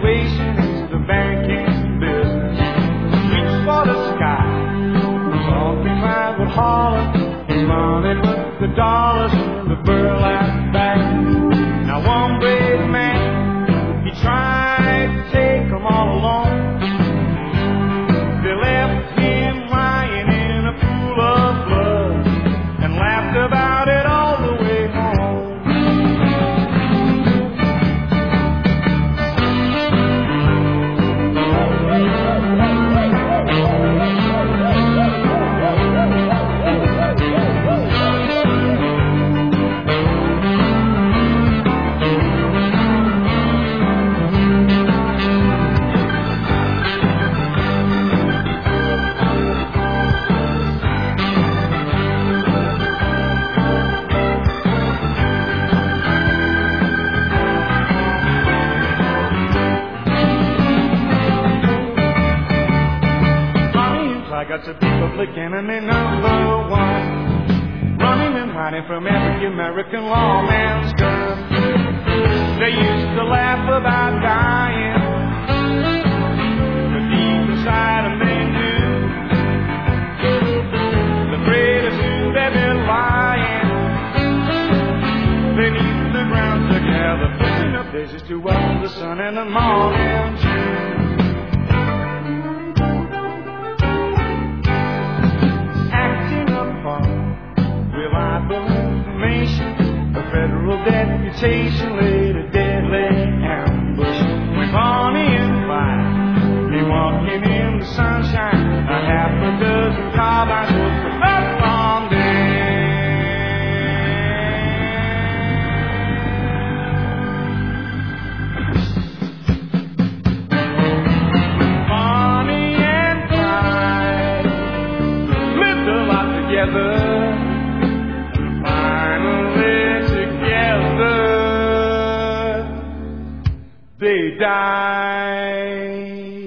situation is the banking business. Reach for the sky. All three five would holler. Money but the dollars in the burlap bag. Now one brave man, he tried to take them all along. They left him lying in a pool of blood and laughed about it all the way home. Got to be public enemy number one, running and hiding from every American lawman's gun. They used to laugh about dying, but deep inside them they knew the greatest who'd ever lying beneath the ground together, picking up daisies to welcome the sun and the morning dew. Information, a federal deputation laid a deadly ambush. With Bonnie and Clyde, they walking in the sunshine, a half a dozen carbines was the first long day. Bonnie and Clyde lived a lot together. They died.